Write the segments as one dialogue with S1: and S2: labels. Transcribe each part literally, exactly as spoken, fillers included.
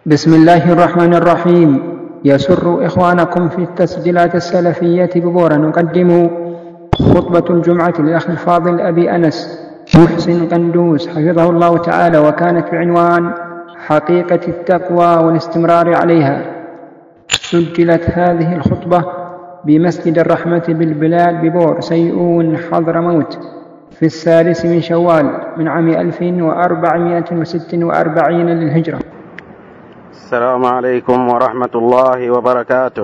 S1: بسم الله الرحمن الرحيم. يسر إخوانكم في التسجيلات السلفية ببورا نقدم خطبة الجمعة للأخ الفاضل أبي أنس محسن قندوس حفظه الله تعالى، وكانت بعنوان حقيقة التقوى والاستمرار عليها. سجلت هذه الخطبة بمسجد الرحمة بالبلاد ببور سيئون حضرموت في الثالث من شوال من عام ألف وأربعمائة وستة وأربعين للهجرة.
S2: السلام عليكم ورحمة الله وبركاته.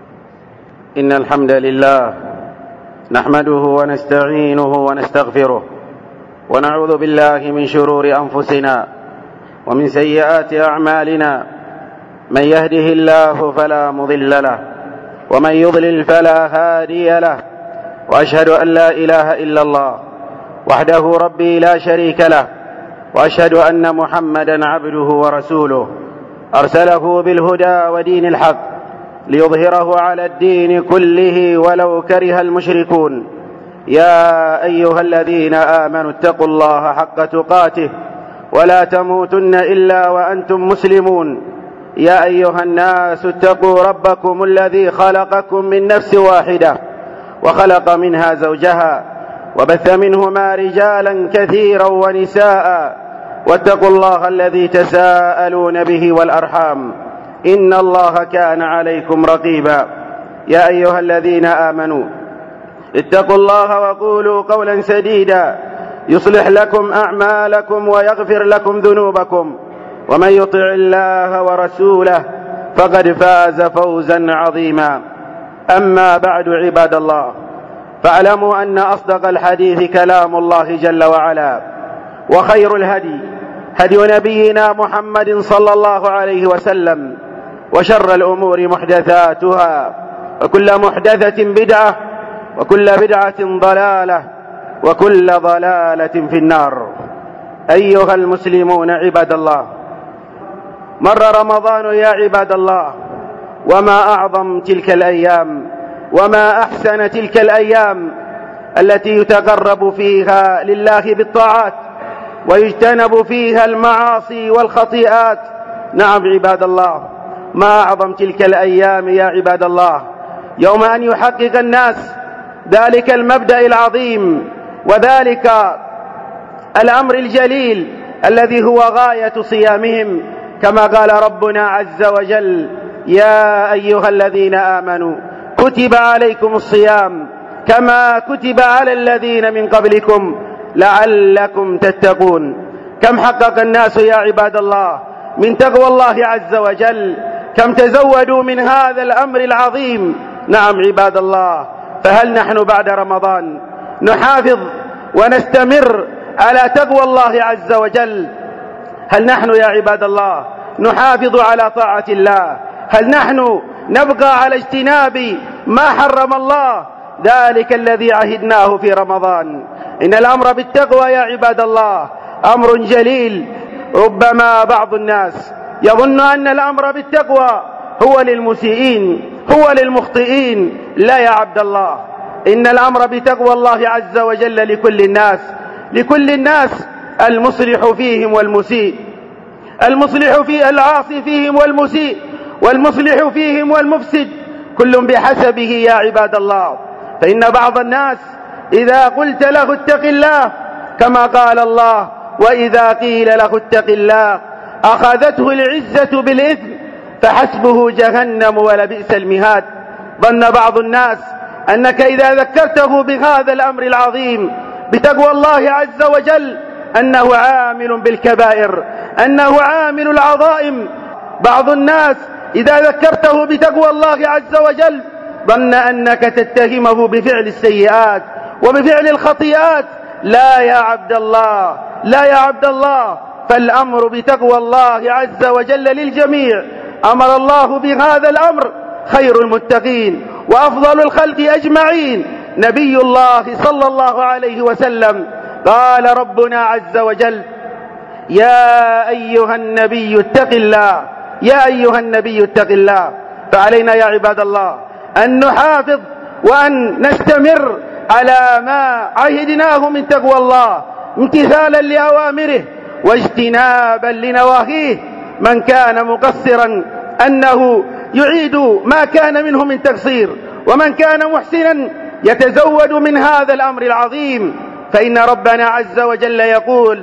S2: إن الحمد لله نحمده ونستعينه ونستغفره، ونعوذ بالله من شرور أنفسنا ومن سيئات أعمالنا. من يهده الله فلا مضل له، ومن يضلل فلا هادي له، وأشهد أن لا إله إلا الله وحده ربي لا شريك له، وأشهد أن محمدا عبده ورسوله أرسله بالهدى ودين الحق ليظهره على الدين كله ولو كره المشركون. يا أيها الذين آمنوا اتقوا الله حق تقاته ولا تموتن إلا وأنتم مسلمون. يا أيها الناس اتقوا ربكم الذي خلقكم من نفس واحدة وخلق منها زوجها وبث منهما رجالا كثيرا ونساء، واتقوا الله الذي تساءلون به والأرحام إن الله كان عليكم رقيبا. يا أيها الذين آمنوا اتقوا الله وقولوا قولا سديدا يصلح لكم أعمالكم ويغفر لكم ذنوبكم، ومن يطع الله ورسوله فقد فاز فوزا عظيما. أما بعد، عباد الله، فاعلموا أن أصدق الحديث كلام الله جل وعلا، وخير الهدي هدي نبينا محمد صلى الله عليه وسلم، وشر الأمور محدثاتها، وكل محدثة بدعة، وكل بدعة ضلالة، وكل ضلالة في النار. أيها المسلمون عباد الله، مر رمضان يا عباد الله، وما أعظم تلك الأيام، وما أحسن تلك الأيام التي يتقرب فيها لله بالطاعات ويجتنب فيها المعاصي والخطيئات. نعم عباد الله، ما أعظم تلك الأيام يا عباد الله، يوم أن يحقق الناس ذلك المبدأ العظيم وذلك الأمر الجليل الذي هو غاية صيامهم، كما قال ربنا عز وجل: يا أيها الذين آمنوا كتب عليكم الصيام كما كتب على الذين من قبلكم لعلكم تتقون. كم حقق الناس يا عباد الله من تقوى الله عز وجل، كم تزودوا من هذا الأمر العظيم. نعم عباد الله، فهل نحن بعد رمضان نحافظ ونستمر على تقوى الله عز وجل؟ هل نحن يا عباد الله نحافظ على طاعة الله؟ هل نحن نبقى على اجتناب ما حرم الله، ذلك الذي عهدناه في رمضان؟ إن الأمر بالتقوى يا عباد الله أمر جليل. ربما بعض الناس يظن أن الأمر بالتقوى هو للمسيئين، هو للمخطئين. لا يا عبد الله، إن الأمر بتقوى الله عز وجل لكل الناس، لكل الناس، المصلح فيهم والمسيء، المصلح في العاصي فيهم والمسيء، والمصلح فيهم والمفسد، كل بحسبه يا عباد الله. فإن بعض الناس إذا قلت له اتق الله، كما قال الله: وإذا قيل له اتق الله أخذته العزة بالإثم فحسبه جهنم ولبئس المهاد. ظن بعض الناس أنك إذا ذكرته بهذا الأمر العظيم بتقوى الله عز وجل أنه عامل بالكبائر، أنه عامل العظائم. بعض الناس إذا ذكرته بتقوى الله عز وجل ظن أنك تتهمه بفعل السيئات وبفعل الخطيئات. لا يا عبد الله، لا يا عبد الله، فالأمر بتقوى الله عز وجل للجميع. أمر الله بهذا الأمر خير المتقين وأفضل الخلق أجمعين نبي الله صلى الله عليه وسلم. قال ربنا عز وجل: يا أيها النبي اتق الله، يا أيها النبي اتق الله. فعلينا يا عباد الله أن نحافظ وأن نستمر على ما عهدناه من تقوى الله، امتثالا لأوامره واجتنابا لنواهيه. من كان مقصرا أنه يعيد ما كان منه من تقصير، ومن كان محسنا يتزود من هذا الأمر العظيم. فإن ربنا عز وجل يقول: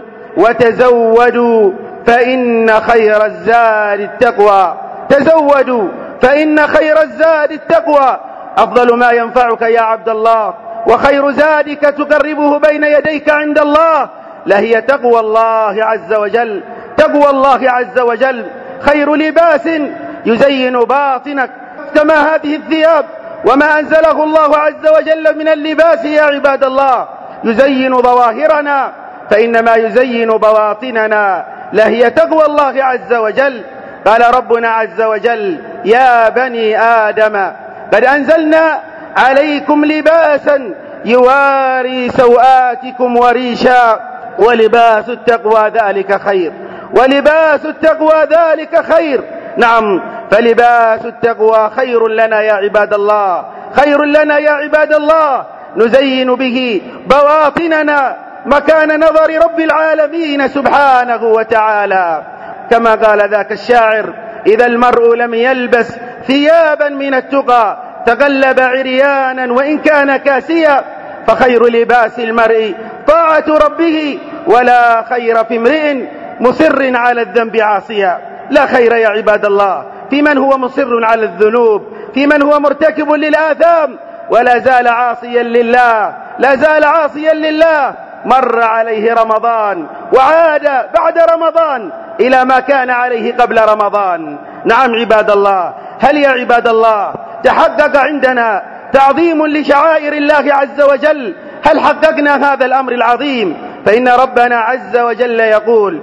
S2: وتزودوا فإن خير الزاد التقوى. تزودوا فإن خير الزاد التقوى. أفضل ما ينفعك يا عبد الله وخير زادك تقربه بين يديك عند الله لهي تقوى الله عز وجل. تقوى الله عز وجل خير لباس يزين باطنك، كما هذه الثياب وما أنزله الله عز وجل من اللباس يا عباد الله يزين ظواهرنا، فإنما يزين بواطننا لهي تقوى الله عز وجل. قال ربنا عز وجل: يا بني آدم قد أنزلنا عليكم لباسا يواري سوآتكم وريشا ولباس التقوى ذلك خير. ولباس التقوى ذلك خير. نعم، فلباس التقوى خير لنا يا عباد الله، خير لنا يا عباد الله، نزين به بواطننا مكان نظر رب العالمين سبحانه وتعالى. كما قال ذاك الشاعر: إذا المرء لم يلبس ثيابا من التقى تقلب عريانا وإن كان كاسيا، فخير لباس المرء طاعة ربه، ولا خير في امرئ مصر على الذنب عاصيا. لا خير يا عباد الله في من هو مصر على الذنوب، في من هو مرتكب للآثام ولا زال عاصيا لله، لا زال عاصيا لله. مر عليه رمضان وعاد بعد رمضان إلى ما كان عليه قبل رمضان. نعم عباد الله، هل يا عباد الله تحقق عندنا تعظيم لشعائر الله عز وجل؟ هل حققنا هذا الأمر العظيم؟ فإن ربنا عز وجل يقول: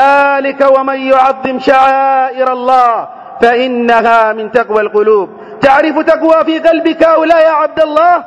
S2: ذلك ومن يعظم شعائر الله فإنها من تقوى القلوب. تعرف تقوى في قلبك أو لا يا عبد الله؟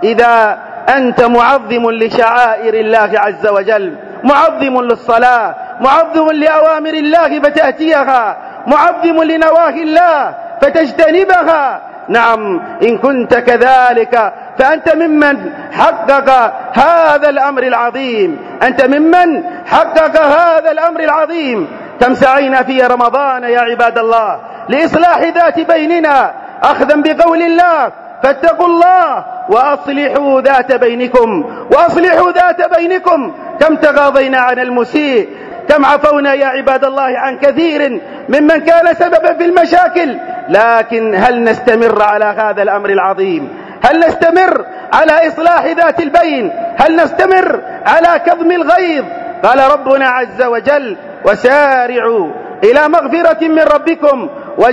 S2: إذا أنت معظم لشعائر الله عز وجل، معظم للصلاة، معظم لأوامر الله فتأتيها، معظم لنواهي الله فتجتنبها. نعم، إن كنت كذلك فأنت ممن حقق هذا الأمر العظيم، أنت ممن حقق هذا الأمر العظيم. كم سعينا في رمضان يا عباد الله لإصلاح ذات بيننا، أخذا بقول الله: فاتقوا الله وأصلحوا ذات بينكم، وأصلحوا ذات بينكم. كم تغاضينا عن المسيء، كم عفونا يا عباد الله عن كثير ممن كان سببا في المشاكل. لكن هل نستمر على هذا الأمر العظيم؟ هل نستمر على إصلاح ذات البين؟ هل نستمر على كظم الغيظ؟ قال ربنا عز وجل: وسارعوا إلى مغفرة من ربكم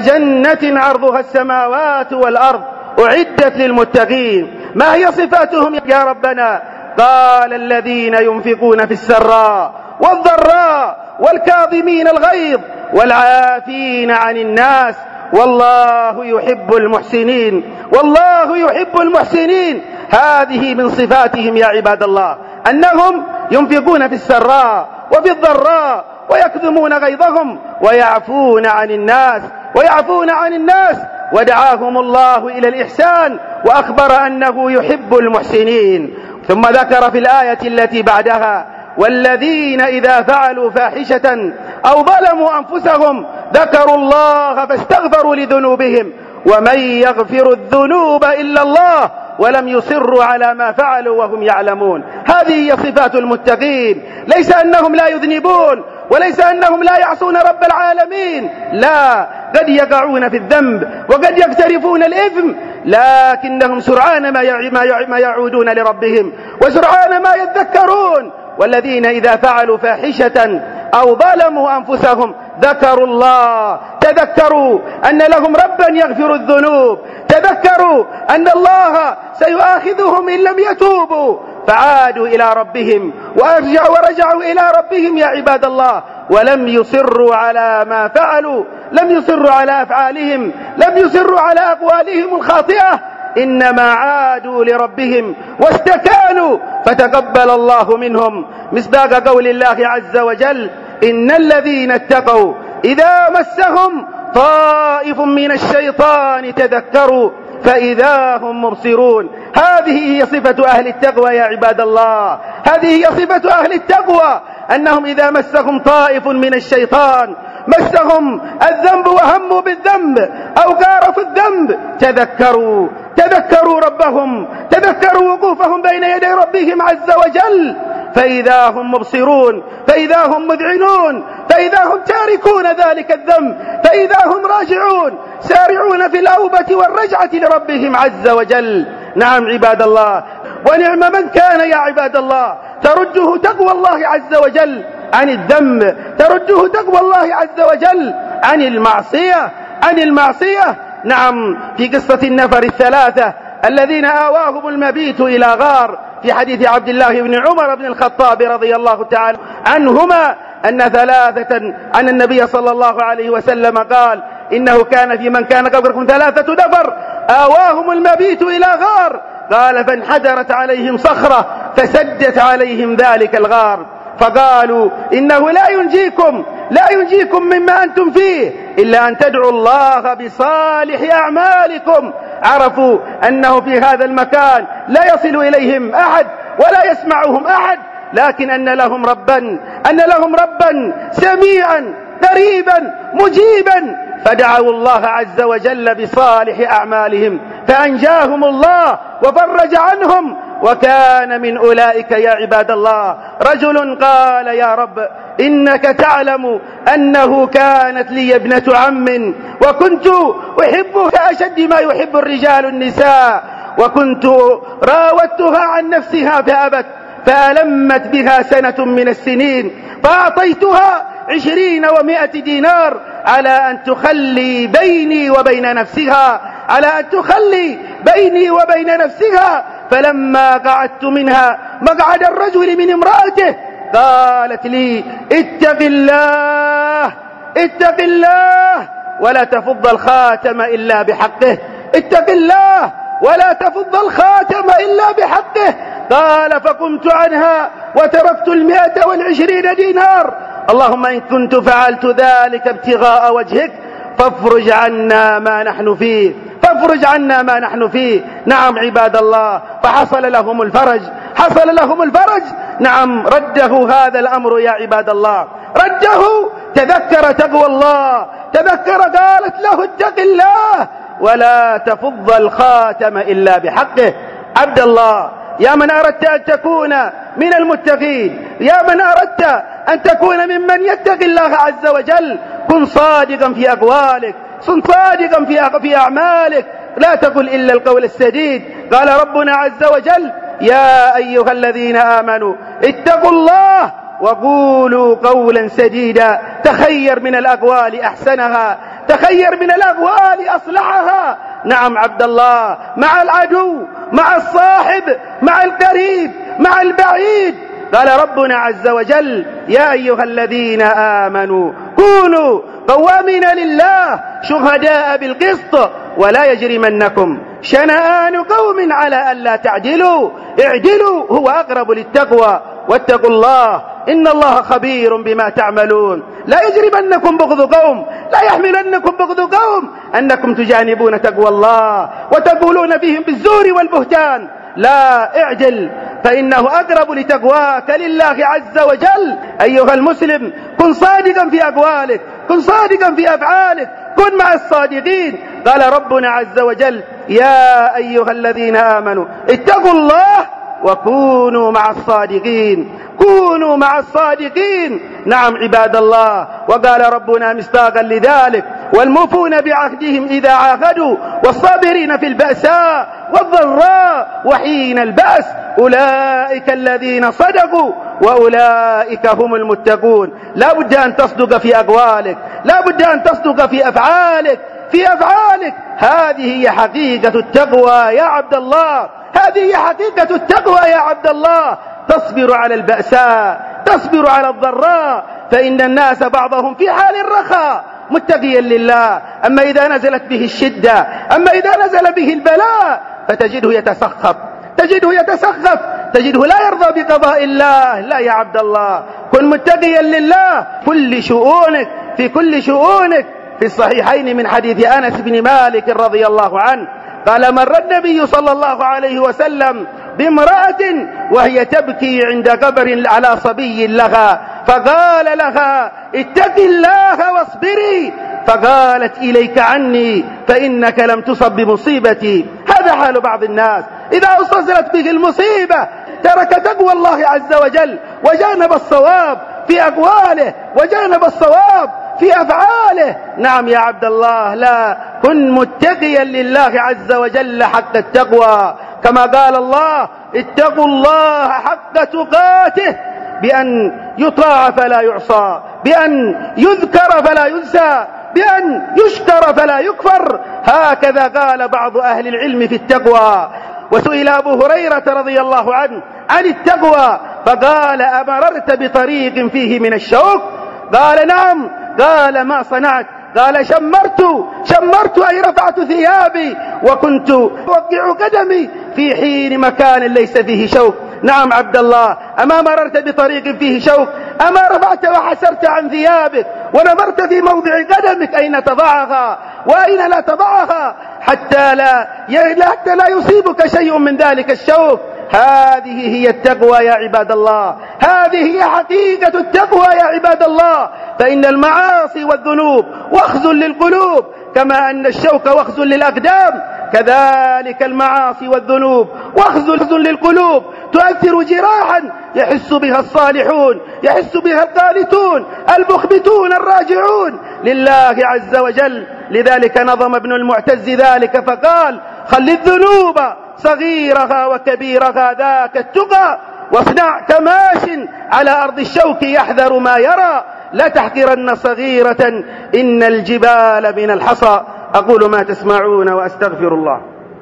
S2: وجنة عرضها السماوات والأرض أعدت للمتقين. ما هي صفاتهم يا ربنا؟ قال: الذين ينفقون في السراء والضراء والكاظمين الغيظ والعافين عن الناس والله يحب المحسنين. والله يحب المحسنين. هذه من صفاتهم يا عباد الله، أنهم ينفقون في السراء وفي الضراء ويكظمون غيظهم ويعفون عن الناس ويعفون عن الناس ودعاهم الله إلى الإحسان وأخبر أنه يحب المحسنين. ثم ذكر في الآية التي بعدها: والذين إذا فعلوا فاحشة أو ظلموا أنفسهم ذكروا الله فاستغفروا لذنوبهم ومن يغفر الذنوب إلا الله ولم يصروا على ما فعلوا وهم يعلمون. هذه هي صفات المتقين، ليس أنهم لا يذنبون وليس أنهم لا يعصون رب العالمين، لا، قد يقعون في الذنب وقد يقترفون الإثم، لكنهم سرعان ما يعودون لربهم وسرعان ما يذكرون. والذين إذا فعلوا فاحشة أو ظلموا أنفسهم ذكروا الله، تذكروا أن لهم ربا يغفر الذنوب، تذكروا أن الله سيؤاخذهم إن لم يتوبوا، فعادوا إلى ربهم ورجعوا, ورجعوا إلى ربهم يا عباد الله، ولم يصروا على ما فعلوا، لم يصروا على أفعالهم، لم يصروا على أقوالهم الخاطئة، إنما عادوا لربهم واستكانوا فتقبل الله منهم. مصداق قول الله عز وجل: إن الذين اتقوا إذا مسهم طائف من الشيطان تذكروا فإذا هم مبصرون. هذه هي صفة أهل التقوى يا عباد الله، هذه هي صفة أهل التقوى، أنهم إذا مسهم طائف من الشيطان مسهم الذنب وهموا بالذنب أو غارفوا الذنب تذكروا تذكروا ربهم، تذكروا وقوفهم بين يدي ربهم عز وجل، فإذا هم مبصرون، فإذا هم مذعنون، فإذا هم تاركون ذلك الذنب، فإذا هم راجعون سارعون في الأوبة والرجعة لربهم عز وجل. نعم عباد الله، ونعم من كان يا عباد الله ترده تقوى الله عز وجل عن الذنب، ترده تقوى الله عز وجل عن المعصية عن المعصية نعم، في قصة النفر الثلاثة الذين آواهم المبيت إلى غار، في حديث عبد الله بن عمر بن الخطاب رضي الله تعالى عنهما أن ثلاثة أن النبي صلى الله عليه وسلم قال إنه كان في من كان قبلكم ثلاثة نفر آواهم المبيت إلى غار، قال فانحدرت عليهم صخرة فسدت عليهم ذلك الغار، فقالوا إنه لا ينجيكم لا ينجيكم مما أنتم فيه إلا أن تدعوا الله بصالح أعمالكم. عرفوا أنه في هذا المكان لا يصل إليهم أحد ولا يسمعهم أحد، لكن أن لهم ربا أن لهم ربا سميعا قريبا مجيبا، فدعوا الله عز وجل بصالح أعمالهم فأنجاهم الله وفرج عنهم. وكان من أولئك يا عباد الله رجل قال يا رب إنك تعلم أنه كانت لي ابنة عم وكنت أحبها كأشد ما يحب الرجال النساء، وكنت راودتها عن نفسها فأبت، فألمت بها سنة من السنين فأعطيتها عشرين ومائة دينار على أن تخلي بيني وبين نفسها على أن تخلي بيني وبين نفسها فلما قعدت منها مقعد الرجل من امرأته قالت لي اتق الله اتق الله ولا تفض الخاتم إلا بحقه، اتق الله ولا تفض الخاتم إلا بحقه. قال فقمت عنها وتركت المائة والعشرين دينار. اللهم إن كنت فعلت ذلك ابتغاء وجهك فافرج عنا ما نحن فيه فافرج عنا ما نحن فيه. نعم عباد الله، فحصل لهم الفرج حصل لهم الفرج نعم، رده هذا الأمر يا عباد الله، رده تذكر تقوى الله، تذكر قالت له اتق الله ولا تفض الخاتم إلا بحقه. عبد الله، يا من أردت أن تكون من المتقين، يا من أردت أن تكون ممن يتق الله عز وجل، كن صادقا في أقوالك، كن صادقا في في أعمالك، لا تقل إلا القول السديد. قال ربنا عز وجل يا أيها الذين آمنوا اتقوا الله وقولوا قولا سديدا. تخير من الأقوال أحسنها، تخير من الأقوال أصلحها. نعم عبد الله، مع العدو، مع الصاحب، مع القريب، مع البعيد. قال ربنا عز وجل يا أيها الذين آمنوا كونوا قوامين لله شهداء بالقسط ولا يجرمنكم شنآن قوم على ألا تعدلوا اعدلوا هو أقرب للتقوى واتقوا الله إن الله خبير بما تعملون. لا يجرمنكم بغض قوم، لا يحملنكم بغض قوم أنكم تجانبون تقوى الله وتقولون فيهم بالزور والبهتان. لا، اعدل فإنه أقرب لتقواك لله عز وجل. أيها المسلم، كن صادقا في أقوالك، كن صادقا في أفعالك، كن مع الصادقين. قال ربنا عز وجل يا أيها الذين آمنوا اتقوا الله وكونوا مع الصادقين، كونوا مع الصادقين. نعم عباد الله، وقال ربنا مصداقا لذلك والموفون بعهدهم إذا عاهدوا والصابرين في البأساء والضراء وحين البأس أولئك الذين صدقوا وأولئك هم المتقون. لا بد أن تصدق في أقوالك، لا بد أن تصدق في أفعالك في أفعالك هذه هي حقيقة التقوى يا عبد الله، هذه هي حقيقة التقوى يا عبد الله. تصبر على البأساء، تصبر على الضراء، فإن الناس بعضهم في حال الرخاء متقيا لله، أما إذا نزلت به الشدة، أما إذا نزل به البلاء فتجده يتسخط، تجده يتسخط، تجده لا يرضى بقضاء الله. لا يا عبد الله، كن متقيا لله كل شؤونك، في كل شؤونك. في الصحيحين من حديث أنس بن مالك رضي الله عنه قال مر النبي صلى الله عليه وسلم بامرأة وهي تبكي عند قبر على صبي لها، فقال لها اتق الله واصبري، فقالت إليك عني فإنك لم تصب بمصيبتي. هذا حال بعض الناس، إذا أصزلت به المصيبة ترك تقوى الله عز وجل وجانب الصواب في أقواله وجانب الصواب في أفعاله. نعم يا عبد الله، لا، كن متقيا لله عز وجل حق التقوى، كما قال الله اتقوا الله حق تقاته، بأن يطاع فلا يعصى، بأن يذكر فلا ينسى، بأن يشكر فلا يكفر. هكذا قال بعض أهل العلم في التقوى. وسئل أبو هريرة رضي الله عنه عن التقوى فقال أمررت بطريق فيه من الشوك؟ قال نعم. قال ما صنعت؟ قال شمرت شمرت أي رفعت ثيابي وكنت أوقع قدمي في حين مكان ليس فيه شوك. نعم عبد الله، أما مررت بطريق فيه شوك؟ أما رفعت وحسرت عن ثيابك ونظرت في موضع قدمك أين تضعها وأين لا تضعها حتى لا حتى لا يصيبك شيء من ذلك الشوك؟ هذه هي التقوى يا عباد الله، هذه هي حقيقة التقوى يا عباد الله. فإن المعاصي والذنوب وخز للقلوب، كما أن الشوك وخز للأقدام، كذلك المعاصي والذنوب وخز للقلوب، تؤثر جراحا يحس بها الصالحون، يحس بها القانتون المخبتون الراجعون لله عز وجل. لذلك نظم ابن المعتز ذلك فقال خل الذنوب صغيرها وكبيرها ذاك التقى، واصنع كماش على أرض الشوك يحذر ما يرى، لا تحقرن صغيرة إن الجبال من الحصى. أقول ما تسمعون وأستغفر الله.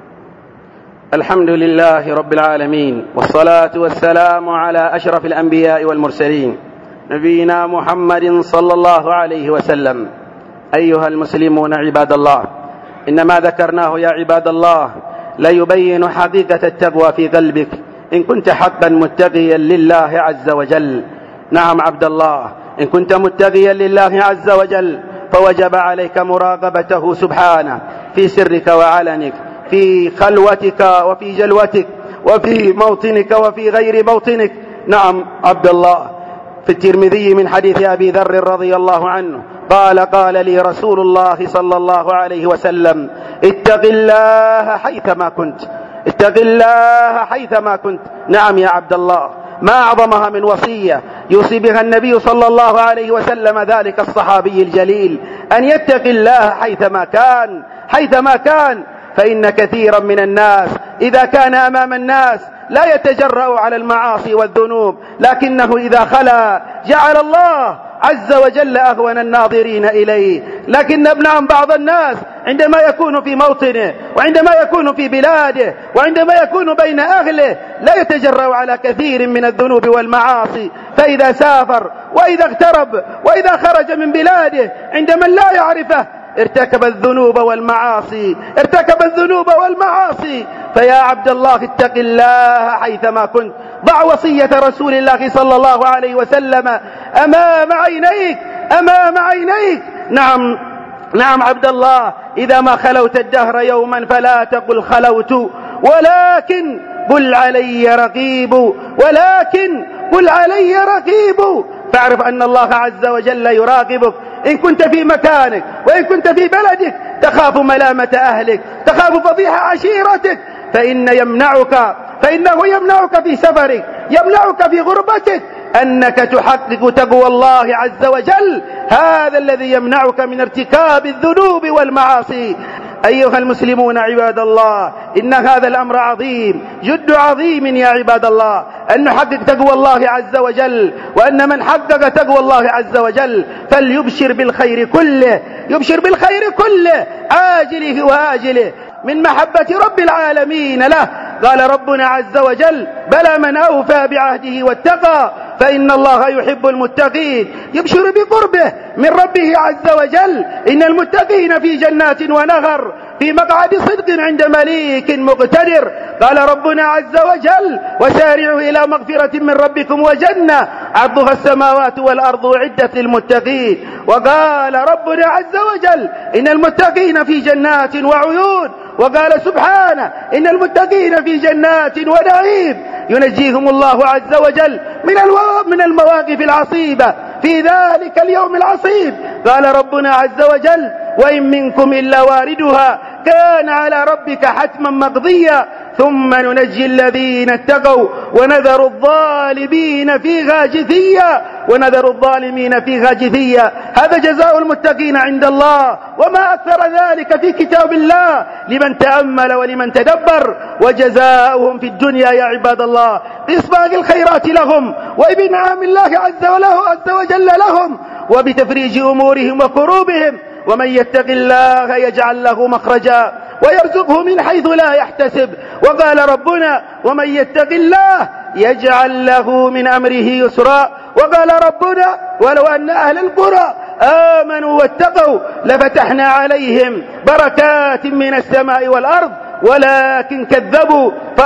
S2: الحمد لله رب العالمين، والصلاة والسلام على أشرف الأنبياء والمرسلين نبينا محمد صلى الله عليه وسلم. أيها المسلمون عباد الله، إن ما ذكرناه يا عباد الله لا يبين حقيقة التقوى في قلبك إن كنت حقا متقيا لله عز وجل. نعم عبد الله، إن كنت متقيا لله عز وجل فوجب عليك مراقبته سبحانه في سرك وعلنك، في خلوتك وفي جلوتك، وفي موطنك وفي غير موطنك. نعم عبد الله، في الترمذي من حديث أبي ذر رضي الله عنه قال قال لي رسول الله صلى الله عليه وسلم اتق الله حيثما كنت، اتق الله حيثما كنت. نعم يا عبد الله، ما أعظمها من وصية يوصي بها النبي صلى الله عليه وسلم ذلك الصحابي الجليل، أن يتق الله حيثما كان، حيثما كان. فإن كثيرا من الناس إذا كان أمام الناس لا يتجرأ على المعاصي والذنوب، لكنه إذا خلا جعل الله عز وجل أهون الناظرين إليه. لكن ابن بعض الناس عندما يكون في موطنه وعندما يكون في بلاده وعندما يكون بين أهله لا يتجرأ على كثير من الذنوب والمعاصي، فإذا سافر وإذا اغترب وإذا خرج من بلاده عند من لا يعرفه ارتكب الذنوب والمعاصي، ارتكب الذنوب والمعاصي. فيا عبد الله اتق الله حيثما كنت، ضع وصية رسول الله صلى الله عليه وسلم أمام عينيك، أمام عينيك. نعم نعم عبد الله، إذا ما خلوت الدهر يوما فلا تقل خلوت، ولكن قل علي رقيب، ولكن قل علي رقيب. فاعرف أن الله عز وجل يراقبك إن كنت في مكانك وإن كنت في بلدك، تخاف ملامة أهلك، تخاف فضيحة عشيرتك، فإن يمنعك فإنه يمنعك في سفرك، يمنعك في غربتك أنك تحقق تقوى الله عز وجل. هذا الذي يمنعك من ارتكاب الذنوب والمعاصي. أيها المسلمون عباد الله، إن هذا الأمر عظيم، جد عظيم يا عباد الله، أن نحقق تقوى الله عز وجل، وأن من حقق تقوى الله عز وجل فليبشر بالخير كله، يبشر بالخير كله عاجله وآجله من محبة رب العالمين له. قال ربنا عز وجل بلى من أوفى بعهده واتقى فإن الله يحب المتقين. يبشر بقربه من ربه عز وجل، إن المتقين في جنات ونهر في مقعد صدق عند مليك مقتدر. قال ربنا عز وجل وسارعوا إلى مغفرة من ربكم وجنة عرضها السماوات والأرض أعدت للمتقين. وقال ربنا عز وجل إن المتقين في جنات وعيون وقال سبحانه إن المتقين في جنات ونعيم ينجيهم الله عز وجل من من المواقف العصيبة في ذلك اليوم العصيب. قال ربنا عز وجل وإن منكم إلا واردها كان على ربك حتما مقضيا ثم ننجي الذين اتقوا ونذر الظالمين فيها جثيا ونذر الظالمين فيها جثيا. هذا جزاء المتقين عند الله، وما أكثر ذلك في كتاب الله لمن تأمل ولمن تدبر. وجزاؤهم في الدنيا يا عباد الله بإسباغ الخيرات لهم وبنعم الله عز وجل لهم وبتفريج أمورهم وكروبهم. ومن يتق الله يجعل له مخرجا ويرزقه من حيث لا يحتسب. وقال ربنا ومن يتق الله يجعل له من أمره يسرا. وقال ربنا ولو أن أهل القرى آمنوا واتقوا لفتحنا عليهم بركات من السماء والأرض ولكن كذبوا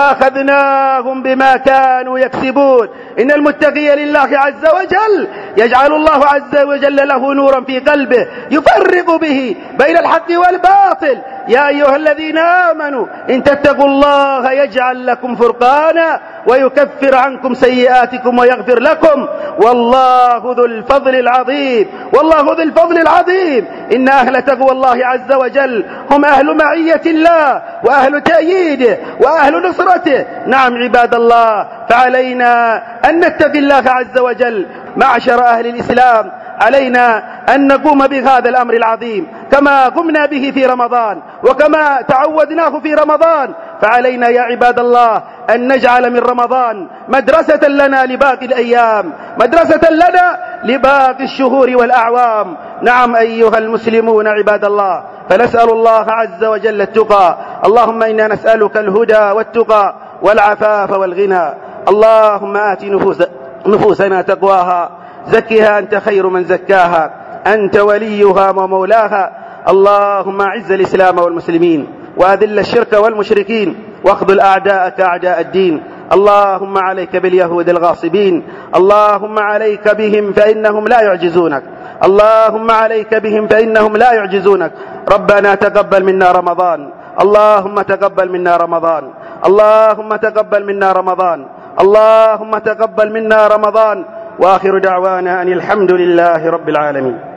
S2: فأخذناهم بما كانوا يكسبون. إن المتقي لله عز وجل يجعل الله عز وجل له نورا في قلبه يفرق به بين الحق والباطل. يا أيها الذين آمنوا إن تتقوا الله يجعل لكم فرقانا ويكفر عنكم سيئاتكم ويغفر لكم والله ذو الفضل العظيم. والله ذو الفضل العظيم. إن أهل تقوى الله عز وجل هم أهل معية الله وأهل تأييده وأهل نصرته. نعم عباد الله، فعلينا أن نتقي الله عز وجل. معشر أهل الإسلام، علينا أن نقوم بهذا الأمر العظيم كما قمنا به في رمضان وكما تعودناه في رمضان. فعلينا يا عباد الله أن نجعل من رمضان مدرسة لنا لباقي الأيام، مدرسة لنا لباقي الشهور والأعوام. نعم أيها المسلمون عباد الله، فنسأل الله عز وجل التقى. اللهم إنا نسألك الهدى والتقى والعفاف والغنى. اللهم آت نفوس نفوسنا تقواها زكها أنت خير من زكاها أنت وليها ومولاها. اللهم أعز الإسلام والمسلمين وأذل الشرك والمشركين واخذل أعداءك أعداء الدين. اللهم عليك باليهود الغاصبين، اللهم عليك بهم فإنهم لا يعجزونك، اللهم عليك بهم فإنهم لا يعجزونك. ربنا تقبل منا رمضان، اللهم تقبل منا رمضان، اللهم تقبل منا رمضان، اللهم تقبل منا رمضان. وآخر دعوانا أن الحمد لله رب العالمين.